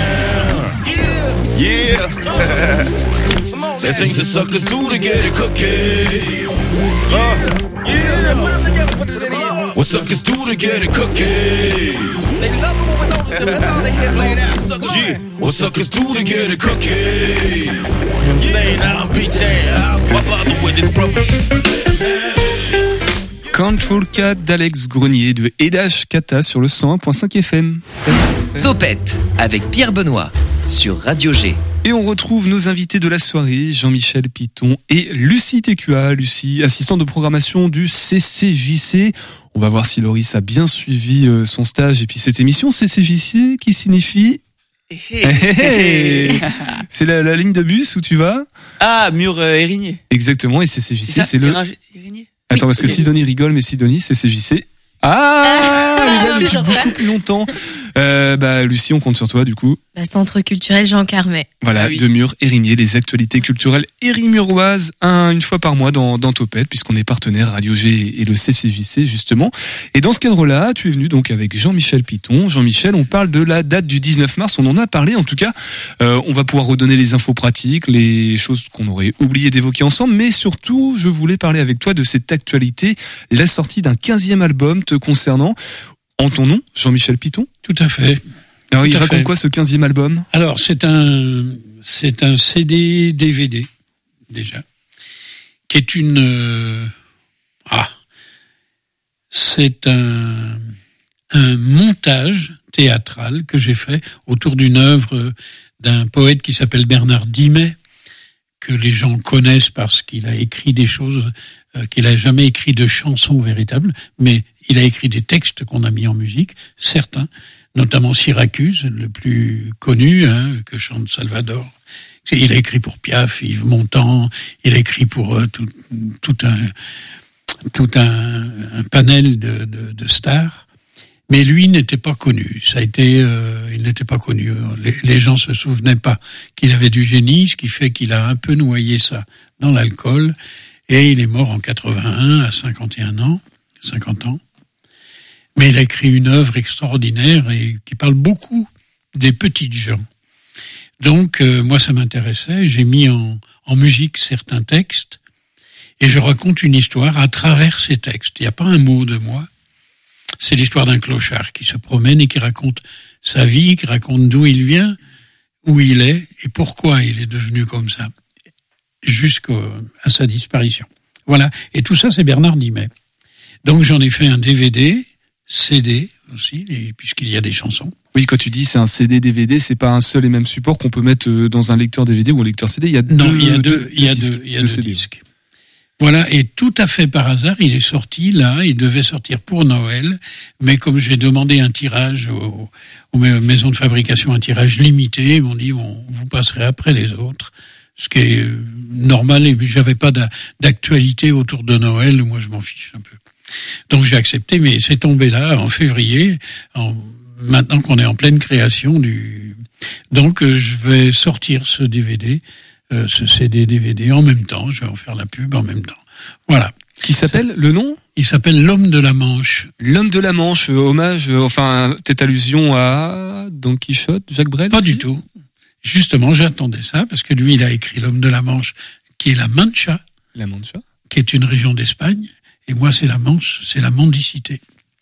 Yeah, yeah. The things that suckers do to get a cookie. Uh, yeah, put them together, put this in here. What suckers do to get a cookie? They love it when we notice them, that's how they get laid out. Suckers. Yeah, what suckers do to get a cookie? I'm saying I'll be damned. I'll bother with this rubbish. Control Cat d'Alex Grenier de Edash Kata sur le cent un point cinq F M. Topette avec Pierre Benoît sur Radio G. Et on retrouve nos invités de la soirée, Jean-Michel Piton et Lucie T Q A. Lucie, assistante de programmation du C C J C. On va voir si Loris a bien suivi son stage et puis cette émission. C C J C qui signifie... Hey hey. C'est la, la ligne de bus où tu vas? Ah, Mur euh, Érigné. Exactement, et C C J C, c'est, c'est le... Érigné. Attends, parce que Sidonie rigole, mais Sidonie, C C J C. Ah, il va depuis beaucoup plus longtemps. Euh, bah, Lucie, on compte sur toi, du coup. Bah, Centre culturel Jean Carmet. Voilà, ah oui. De Mur Érigné, les actualités culturelles érimuroises, un, une fois par mois dans, dans Topette, puisqu'on est partenaire Radio G et le C C J C, justement. Et dans ce cadre-là, tu es venu donc avec Jean-Michel Piton. Jean-Michel, on parle de la date du dix-neuf mars, on en a parlé, en tout cas. Euh, on va pouvoir redonner les infos pratiques, les choses qu'on aurait oublié d'évoquer ensemble, mais surtout, je voulais parler avec toi de cette actualité, la sortie d'un quinzième album te concernant. En ton nom, Jean-Michel Piton? Tout à fait. Alors, Tout il raconte fait. quoi, ce quinzième album? Alors, c'est un, c'est un C D D V D, déjà, qui est une, euh, ah, c'est un, un montage théâtral que j'ai fait autour d'une œuvre d'un poète qui s'appelle Bernard Dimet, que les gens connaissent parce qu'il a écrit des choses, euh, qu'il a jamais écrit de chansons véritables, mais il a écrit des textes qu'on a mis en musique, certains, notamment Syracuse, le plus connu, hein, que chante Salvador. Il a écrit pour Piaf, Yves Montand, il a écrit pour euh, tout, tout un tout un, un panel de, de, de stars. Mais lui n'était pas connu. Ça a été, euh, il n'était pas connu. Les, les gens se souvenaient pas qu'il avait du génie, ce qui fait qu'il a un peu noyé ça dans l'alcool. Et il est mort en quatre-vingt-un à cinquante et un ans, cinquante ans. Mais il a écrit une œuvre extraordinaire et qui parle beaucoup des petites gens. Donc, euh, moi, ça m'intéressait. J'ai mis en, en musique certains textes et je raconte une histoire à travers ces textes. Il n'y a pas un mot de moi. C'est l'histoire d'un clochard qui se promène et qui raconte sa vie, qui raconte d'où il vient, où il est et pourquoi il est devenu comme ça, jusqu'à sa disparition. Voilà. Et tout ça, c'est Bernard Dimet. Donc, j'en ai fait un D V D, C D aussi, et, puisqu'il y a des chansons. Oui, quand tu dis c'est un C D D V D, c'est pas un seul et même support qu'on peut mettre dans un lecteur D V D ou un lecteur C D. Il y a non, deux, il y a deux, deux, il y a deux, deux, il y a deux deux C D. disques. Voilà, et tout à fait par hasard, il est sorti là, il devait sortir pour Noël, mais comme j'ai demandé un tirage aux, aux maisons de fabrication, un tirage limité, ils m'ont dit bon, vous passerez après les autres, ce qui est normal, et j'avais pas d'actualité autour de Noël, moi je m'en fiche un peu. Donc j'ai accepté, mais c'est tombé là en février, en, maintenant qu'on est en pleine création du. Donc je vais sortir ce D V D euh, ce C D D V D en même temps. Je vais en faire la pub en même temps. Voilà. Qui s'appelle, le nom? Il s'appelle L'Homme de la Manche. L'Homme de la Manche, euh, hommage, euh, enfin, peut-être allusion à Don Quichotte, Jacques Brel? Pas aussi du tout. Justement, j'attendais ça, parce que lui, il a écrit L'Homme de la Manche, qui est la Mancha. La Mancha. Qui est une région d'Espagne. Et moi, c'est la Manche, c'est la mendicité.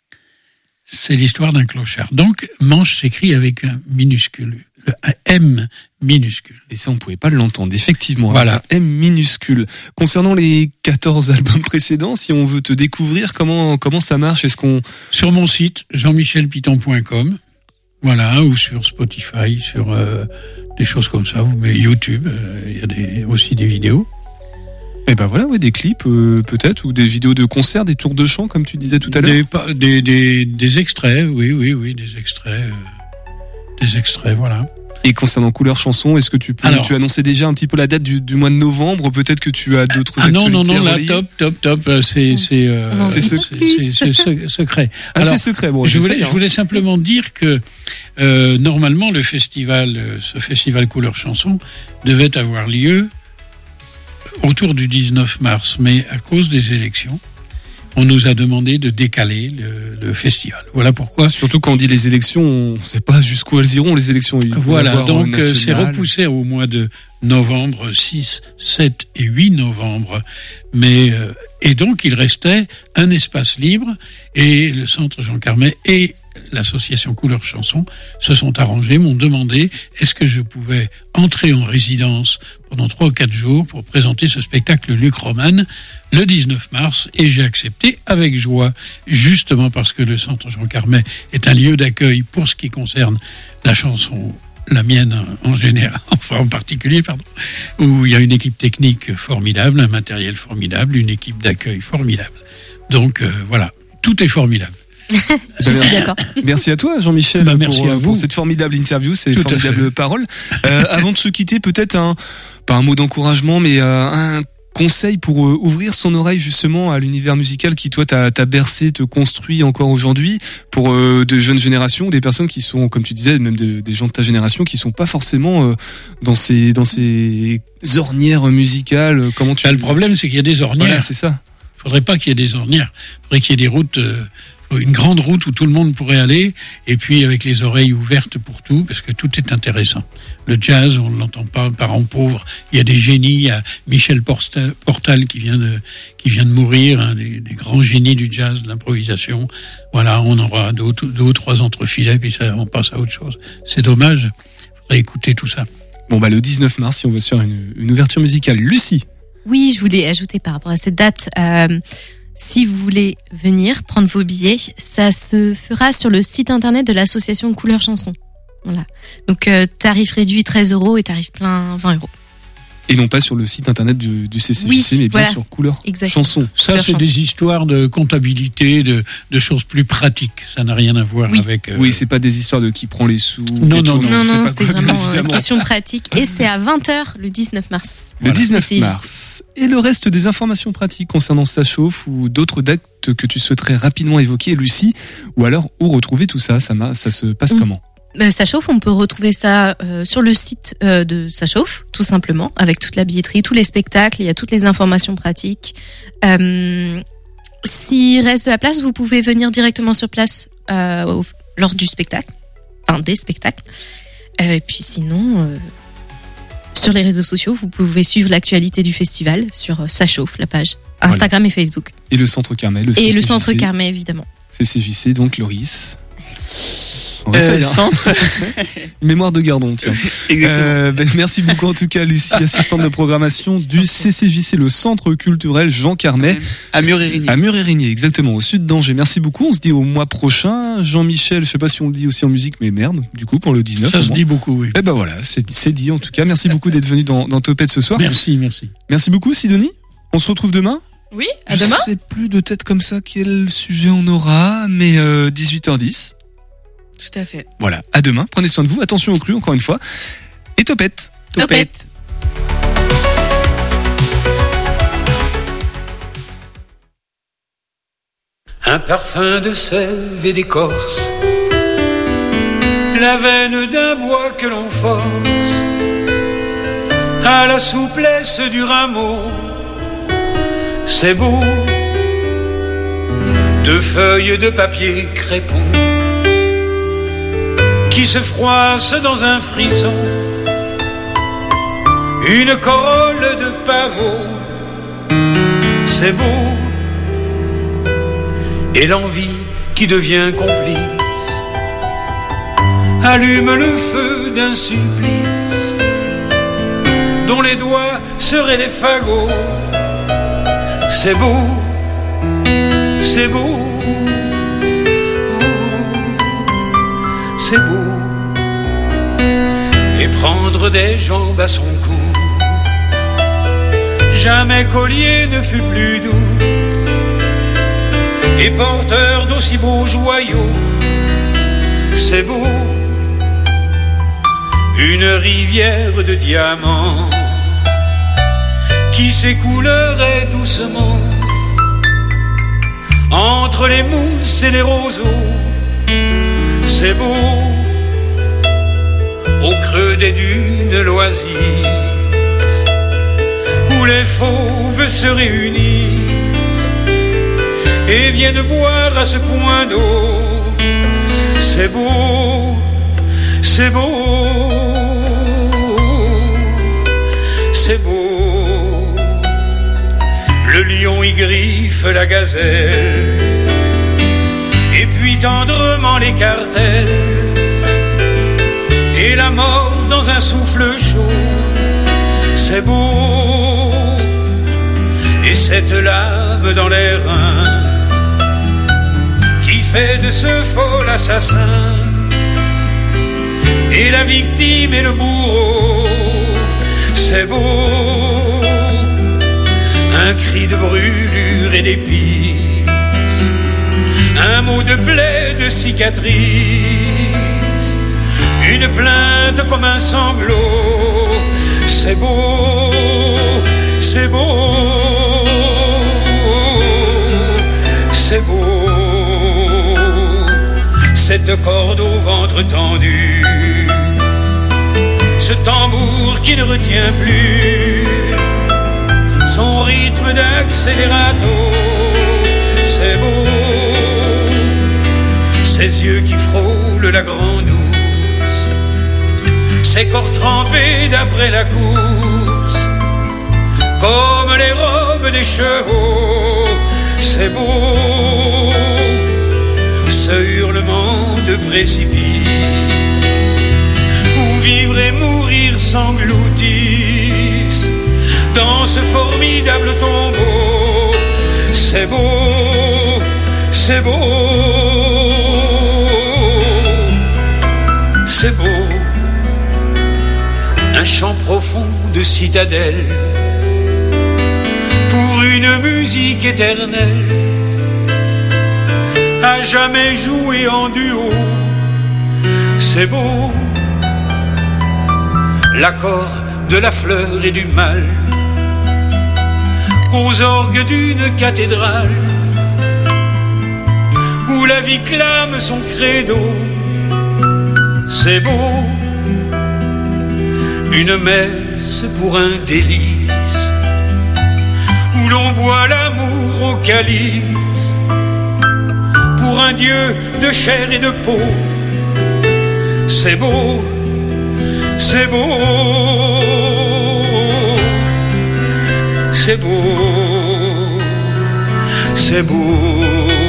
C'est l'histoire d'un clochard. Donc, Manche s'écrit avec un minuscule. Le M minuscule. Et ça, on pouvait pas l'entendre, effectivement. Voilà. Un M minuscule. Concernant les quatorze albums précédents, si on veut te découvrir, comment, comment ça marche? Est-ce qu'on... Sur mon site, jean michel piton point com. Voilà, ou sur Spotify, sur euh, des choses comme ça, ou YouTube, il euh, y a des, aussi des vidéos. Eh ben voilà, ouais, des clips euh, peut-être, ou des vidéos de concerts, des tours de chant, comme tu disais tout à l'heure. Des, des, des, des extraits, oui, oui, oui, des extraits, euh, des extraits, voilà. Et concernant Couleur Chanson, est-ce que tu peux, Alors, tu annonçais déjà un petit peu la date du, du mois de novembre? Peut-être que tu as d'autres ah actualités. Ah non, non, non, là, top, top, top, c'est, c'est, euh, c'est, c'est, c'est, c'est secret. Ah, Alors, c'est secret, bon, je voulais, sais, hein. je voulais simplement dire que, euh, normalement, le festival, ce festival Couleur Chanson devait avoir lieu autour du dix-neuf mars, mais à cause des élections, on nous a demandé de décaler le, le festival. Voilà pourquoi. Surtout quand on dit les élections, on ne sait pas jusqu'où elles iront, les élections. Il voilà, donc c'est repoussé au mois de novembre, six, sept et huit novembre. Mais, euh, et donc il restait un espace libre, et le Centre Jean Carmet et l'association Couleur Chanson se sont arrangés, m'ont demandé est-ce que je pouvais entrer en résidence pendant trois ou quatre jours pour présenter ce spectacle Luc Roman le dix-neuf mars, et j'ai accepté avec joie, justement parce que le Centre Jean Carmet est un lieu d'accueil pour ce qui concerne la chanson, la mienne en général, enfin en particulier, pardon, où il y a une équipe technique formidable, un matériel formidable, une équipe d'accueil formidable. Donc euh, voilà, tout est formidable. Je suis d'accord. Merci à toi, Jean-Michel, bah, merci pour, à vous. pour cette formidable interview, ces Tout formidables paroles. Euh, avant de se quitter, peut-être un, pas un mot d'encouragement, mais euh, un conseil pour euh, ouvrir son oreille justement à l'univers musical qui, toi, t'a, t'a bercé, te construit encore aujourd'hui, pour euh, de jeunes générations, des personnes qui sont, comme tu disais, même de, des gens de ta génération, qui sont pas forcément euh, dans ces dans ces ornières musicales. Comment tu... Bah, le problème, c'est qu'il y a des ornières. Voilà, c'est ça. Faudrait pas qu'il y ait des ornières. Faudrait qu'il y ait des routes. Euh... Une grande route où tout le monde pourrait aller, et puis avec les oreilles ouvertes pour tout, parce que tout est intéressant. Le jazz, on ne l'entend pas, parents pauvres. Il y a des génies, il y a Michel Portal, Portal qui vient de qui vient de mourir, un des, des grands génies du jazz, de l'improvisation. Voilà, on aura deux, deux ou trois entrefilets, puis ça, on passe à autre chose. C'est dommage. Faudrait écouter tout ça. Bon bah le dix-neuf mars, si on veut se faire une, une ouverture musicale, Lucie. Oui, je voulais ajouter par rapport à cette date. Euh, Si vous voulez venir prendre vos billets, ça se fera sur le site internet de l'association Couleur Chanson. Voilà. Donc euh, tarif réduit treize euros et tarif plein vingt euros. Et non pas sur le site internet du, du C C J C, oui, mais bien voilà. sur Couleur Exactement. Chanson. Ça, Couleur c'est chanson. des histoires de comptabilité, de, de choses plus pratiques. Ça n'a rien à voir oui. avec... Euh... Oui, c'est pas des histoires de qui prend les sous. Non, non, non, non, c'est, non, pas c'est quoi, vraiment évidemment. une question pratique. Et c'est à vingt heures le dix-neuf mars. Le Voilà. dix-neuf C C J C. mars. Et le reste des informations pratiques concernant Ça Chauffe ou d'autres dates que tu souhaiterais rapidement évoquer, Lucie, ou alors où retrouver tout ça, ça, m'a, ça se passe Mm. comment? Euh, Ça chauffe, on peut retrouver ça euh, sur le site euh, de Ça chauffe, tout simplement, avec toute la billetterie, tous les spectacles, il y a toutes les informations pratiques. Euh, s'il reste de la place, vous pouvez venir directement sur place euh, au, lors du spectacle, enfin des spectacles. Euh, et puis sinon, euh, sur les réseaux sociaux, vous pouvez suivre l'actualité du festival sur euh, Ça chauffe, la page Instagram voilà. et Facebook. Et le Centre Carmet, le Et C C J C. le Centre Carmet, évidemment. C C J C, donc Loris. On Euh, essaye, hein. centre. Mémoire de Gardon, tiens. Exactement. Euh, ben, merci beaucoup en tout cas, Lucie, assistante de programmation du C C J C, le Centre Culturel Jean Carmet. À Mur-et-Rigny. À Mur-et-Rigny, exactement, au sud d'Angers. Merci beaucoup. On se dit au mois prochain. Jean-Michel, je sais pas si on le dit aussi en musique, mais merde, du coup, pour le dix-neuf. Ça se dit beaucoup, oui. Eh ben voilà, c'est, c'est dit en tout cas. Merci beaucoup d'être venu dans, dans Topette ce soir. Merci, merci. Merci beaucoup, Sidonie. On se retrouve demain. Oui, à je demain. sais plus de tête comme ça quel sujet on aura, mais euh, dix-huit heures dix. Tout à fait. Voilà, à demain. Prenez soin de vous. Attention aux crues, encore une fois. Et Topette. Topette. Un parfum de sève et d'écorce, la veine d'un bois que l'on force, à la souplesse du rameau. C'est beau, deux feuilles de papier crépon qui se froissent dans un frisson, une corolle de pavot. C'est beau, et l'envie qui devient complice allume le feu d'un supplice dont les doigts seraient des fagots. C'est beau, c'est beau, c'est beau, et prendre des jambes à son cou. Jamais collier ne fut plus doux et porteur d'aussi beaux joyaux. C'est beau, une rivière de diamants qui s'écoulerait doucement entre les mousses et les roseaux. C'est beau, au creux des dunes loisirs où les fauves se réunissent et viennent boire à ce point d'eau. C'est beau, c'est beau, c'est beau. Le lion y griffe la gazelle et puis tendrement l'écartèle, et la mort dans un souffle chaud. C'est beau, et cette lame dans les reins qui fait de ce fol assassin et la victime et le bourreau. C'est beau, un cri de brûlure et d'épices, un mot de plaie, de cicatrice, une plainte comme un sanglot. C'est beau, c'est beau, c'est beau, cette corde au ventre tendu, ce tambour qui ne retient plus son rythme d'accélérato. C'est beau, ses yeux qui frôlent la grande ours, ses corps trempés d'après la course, comme les robes des chevaux. C'est beau, ce hurlement de précipice où vivre et mourir s'engloutissent dans ce formidable tombeau. C'est beau, c'est beau, c'est beau, un chant profond de citadelle pour une musique éternelle, à jamais jouer en duo. C'est beau, l'accord de la fleur et du mal aux orgues d'une cathédrale où la vie clame son credo. C'est beau, une messe pour un délice où l'on boit l'amour au calice pour un Dieu de chair et de peau. C'est beau, c'est beau, c'est beau, c'est beau.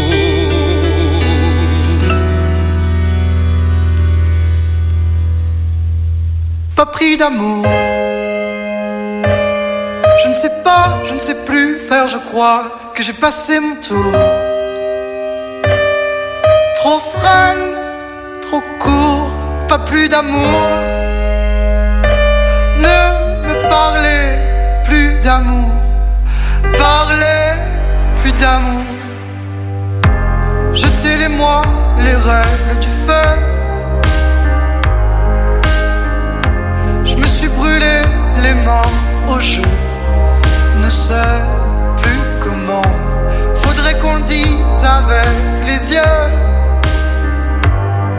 Pas pris d'amour, je ne sais pas, je ne sais plus faire, je crois que j'ai passé mon tour. Trop frêle, trop court, pas plus d'amour. Ne me parlez plus d'amour, parlez plus d'amour. Jetez les mois, les règles du feu. Je me suis brûlé les mains au jeu, ne sais plus comment. Faudrait qu'on le dise avec les yeux.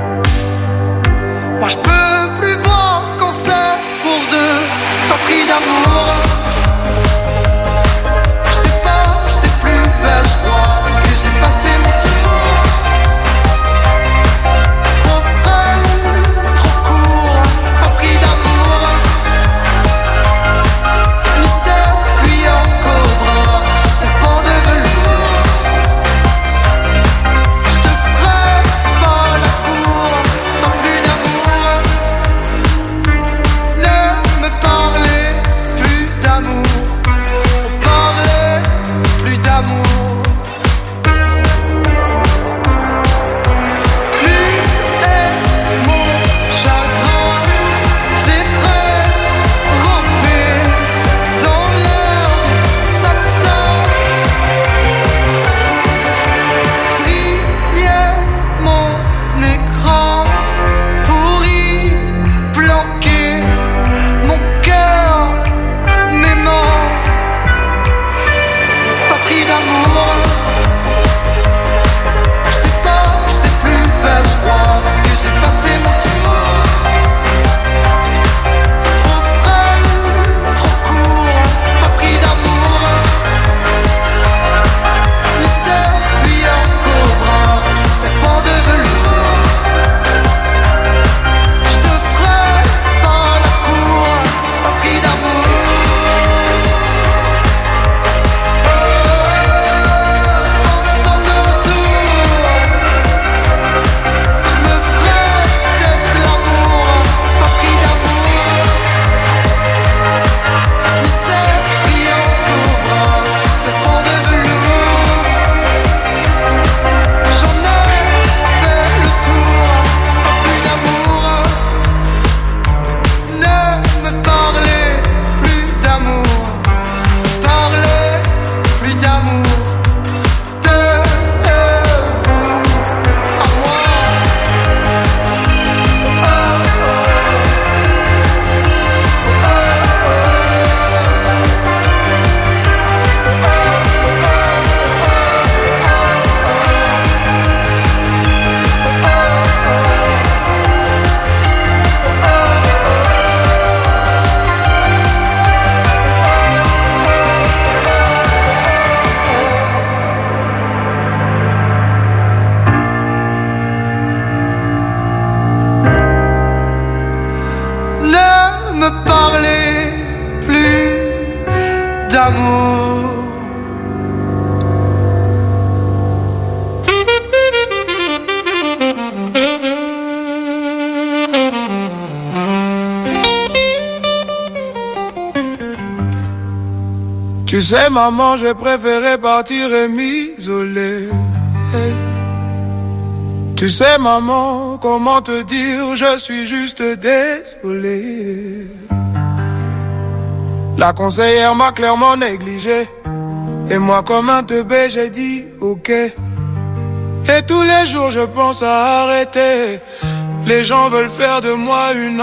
Moi je peux plus voir quand c'est pour deux. Pas pris d'amour, Tu sais maman, j'ai préféré partir et m'isoler. Hey. Tu sais maman, comment te dire, je suis juste désolé. La conseillère m'a clairement négligé. Et moi comme un teubé j'ai dit ok. Et tous les jours je pense à arrêter. Les gens veulent faire de moi une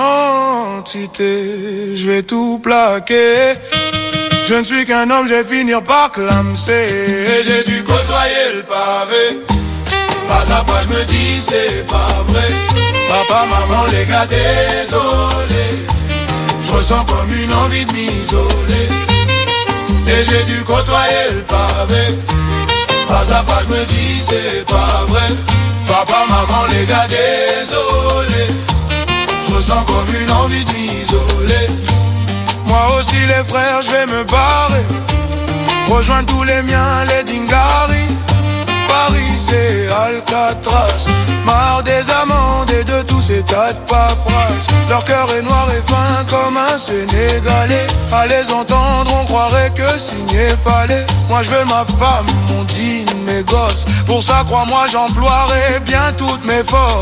entité. Je vais tout plaquer. Je ne suis qu'un homme, je vais finir par clamser. Et j'ai dû côtoyer le pavé. Pas à pas je me dis c'est pas vrai. Papa, maman, les gars, désolé. Je ressens comme une envie de m'isoler. Et j'ai dû côtoyer le pavé. Pas à pas je me dis c'est pas vrai. Papa, maman, les gars, désolé. Je ressens comme une envie de m'isoler. Moi aussi les frères, je vais me barrer. Rejoindre tous les miens, les Dingari. Paris c'est Alcatraz. Marre des amendes et de tous ces tas de paperasse. Leur cœur est noir et fin comme un Sénégalais. À les entendre on croirait que signer fallait. Moi je veux ma femme, mon digne, mes gosses. Pour ça crois-moi j'emploierai bien toutes mes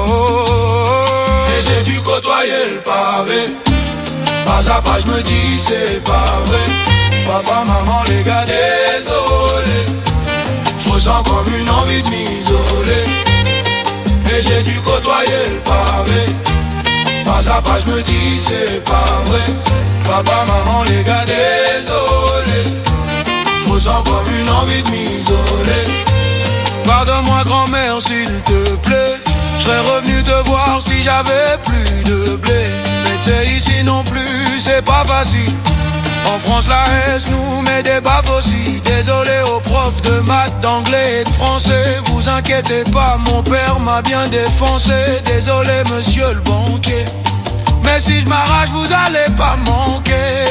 forces. Et j'ai dû côtoyer le pavé. Pas à pas je me dis c'est pas vrai. Papa, maman, les gars, désolé. Je ressens comme une envie de m'isoler. Et j'ai dû côtoyer le pavé. Pas à pas je me dis c'est pas vrai. Papa, maman, les gars, désolé. Je ressens comme une envie de m'isoler. Pardonne-moi grand-mère s'il te plaît. Je serais revenu te voir si j'avais plus de blé. Mais tu sais ici non plus c'est pas facile. En France la haine nous met des baffes aussi. Désolé aux profs de maths, d'anglais et de français. Vous inquiétez pas, mon père m'a bien défoncé. Désolé monsieur le banquier. Mais si je m'arrache vous allez pas manquer.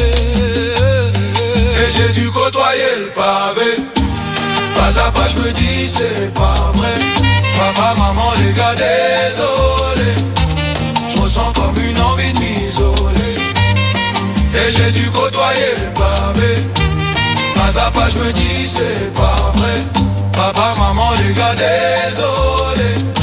Et j'ai dû côtoyer le pavé. Pas à pas je me dis c'est pas vrai. Papa, maman, les gars, désolé. Je ressens comme une envie de m'isoler. Et j'ai dû côtoyer le pavé. Pas à pas je me dis c'est pas vrai. Papa, maman, les gars, désolé.